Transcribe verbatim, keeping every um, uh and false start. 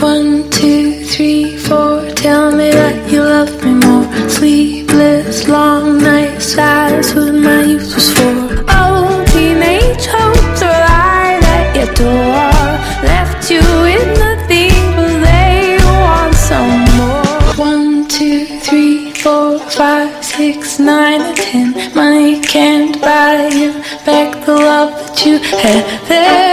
One, two, three, four. Tell me that you love me more. Sleepless, long nights. That's what my youth was for. Oh, teenage hopes are light at your door. Left you with nothing, but they want some more. One, two, three, four, five, six, nine, and ten. Money can't buy you back the love that you had there.